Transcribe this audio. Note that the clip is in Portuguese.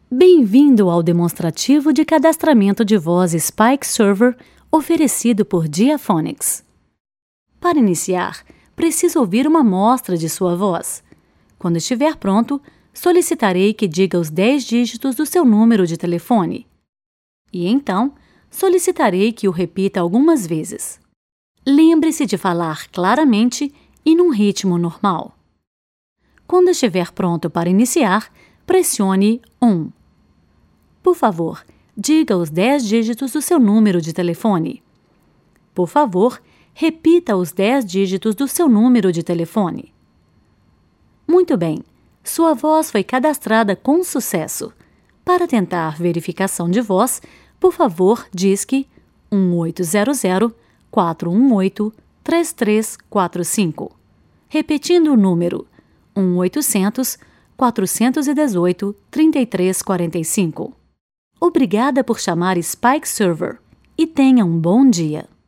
Bem-vindo ao demonstrativo de cadastramento de voz Spike Server oferecido por Diaphonics. Para iniciar, preciso ouvir uma amostra de sua voz. Quando estiver pronto, solicitarei que diga os 10 dígitos do seu número de telefone. E então, solicitarei que o repita algumas vezes. Lembre-se de falar claramente e num ritmo normal. Quando estiver pronto para iniciar, pressione 1. Por favor, diga os 10 dígitos do seu número de telefone. Por favor, repita os 10 dígitos do seu número de telefone. Muito bem, sua voz foi cadastrada com sucesso. Para tentar verificação de voz, por favor, disque 1-800-418-3345. Repetindo o número 1-800-418-3345. Obrigada por chamar Spike Server e tenha um bom dia!